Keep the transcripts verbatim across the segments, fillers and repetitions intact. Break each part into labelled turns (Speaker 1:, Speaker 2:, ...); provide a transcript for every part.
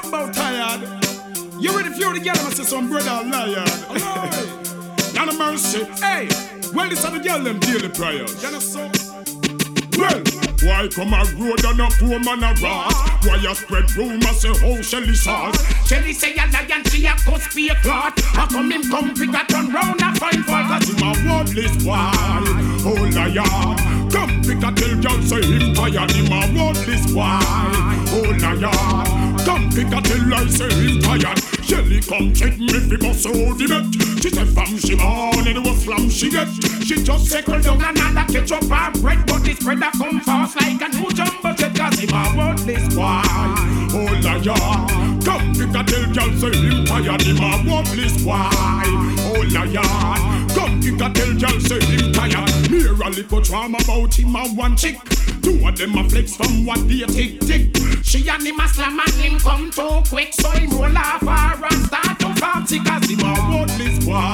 Speaker 1: about tired. You ready for you to get him? I say some brother liar. Now no mercy. Hey, well this are the girl them daily prayers. You know so. Well, why come a road and a poor man a rat? Why you spread rumors say how Shelly sauce?
Speaker 2: Shelly say a lion, she a cuss be a clot. How come him come figure turn round and find fault?
Speaker 1: Cause him a wordless boy, oh liar. Come pick a tell y'all say him tired. Him a wordless boy, oh liar. Come pick a tell I say him tired. Shelly come check me fi bust out the bet. She say fam she born and it was slam she get. She just circle down another ketchup and bread, but this bread a come fast like a new jumbo jet. Cause him a wordless boy, oh liar. Come pick a tell y'all say him tired. Him a wordless boy, oh liar. Come pick a tell y'all say him tired. Hear a little drama about him and one chick. Two of them a flex from what they tick tick.
Speaker 2: She and him a slam and him come too quick, so him roll off her and start to fancy. Cause him
Speaker 1: a wordless boy,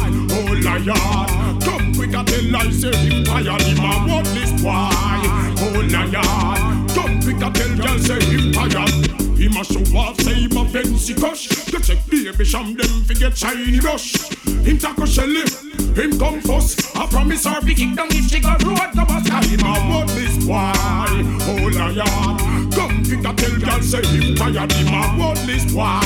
Speaker 1: oh liar. Come quick and tell I say him tired. Him a wordless boy, oh liar. Come quick and tell y'all say him tired. He must show off, say him a fancy cush. To check baby sham them fi get shiny brush. Him tackle Shelly, him come first. I promise her fi kick down if she go road to bus. Cause him a wordless boy, oh liar. Come pick a tell y'all say him tired. Him a wordless boy,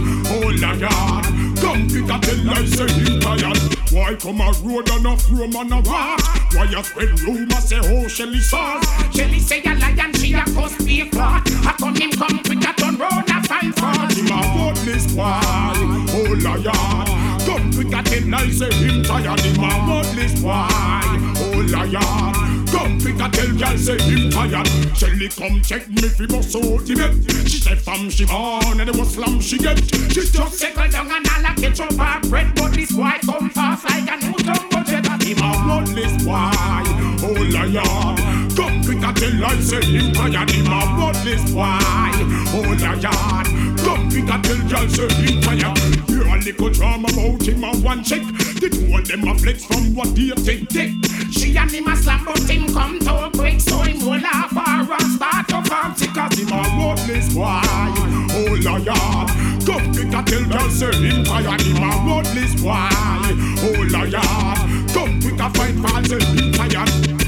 Speaker 1: oh liar. Come pick a tell y'all say him tired. Why come a road and a from and a walk? Why you spread rumors say oh Shelly sauce?
Speaker 2: Shelly say a lion, she a cuss be a clot. How come him come quick a turn round and find fault?
Speaker 1: Him a wordless boy, oh liar. Come quick a tell I say him tired. Him a wordless boy, oh liar. Come quick a tell y'all say him tired. Shelly come check me fi bust out the bet. She said fam she born and it was slam she get. She just
Speaker 2: circle down and all a ketchup and bread, but this boy come fast like a new jumbo jet.
Speaker 1: Him a wordless boy, oh liar. Come quick a tell I say him tired. Him a wordless boy, oh liar. Come quick a tell y'all say him tired. Hear a little drama about him and one chick. The two of them a flex from what they take take.
Speaker 2: She and him a slam but him come too quick, so him roll off her and start to fancy.
Speaker 1: Cause him a wordless boy, oh liar. Come quick a tell y'all say him tired. Him a wordless boy, oh liar. Come quick a find fault say him tired.